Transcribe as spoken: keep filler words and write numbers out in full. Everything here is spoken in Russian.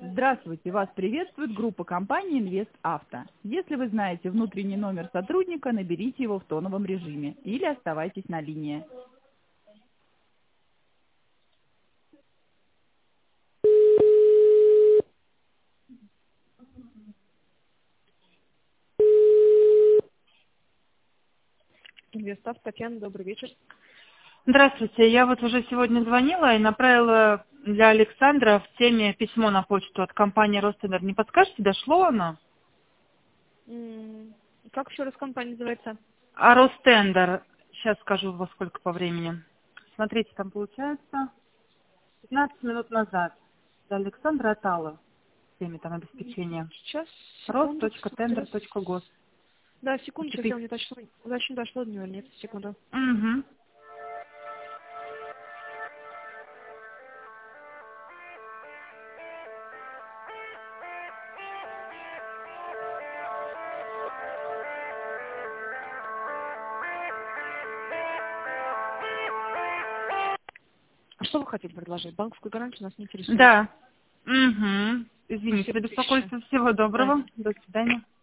Здравствуйте, вас приветствует группа компании Инвест Авто. Если вы знаете внутренний номер сотрудника, наберите его в тоновом режиме или оставайтесь на линии. Инвестав, Татьяна, добрый вечер. Здравствуйте, я вот уже сегодня звонила и направила для Александра в теме письмо на почту от компании Ростендер. Не подскажете, дошло оно? М, Как еще раз компания называется? А Ростендер, сейчас скажу во сколько по времени. Смотрите, там получается пятнадцать минут назад для Александра Атала в теме там обеспечения. Сейчас, рост секунду, точка тендер посмотрю. точка гос. Да, секунду, сейчас я вам не дошло, зачем дошло до него, нет, секунду. Угу. А что вы хотите предложить? Банковскую гарантию нас не интересует. Да. Угу. Извините Спасибо, за отлично. беспокойство. Всего Да. доброго. До свидания.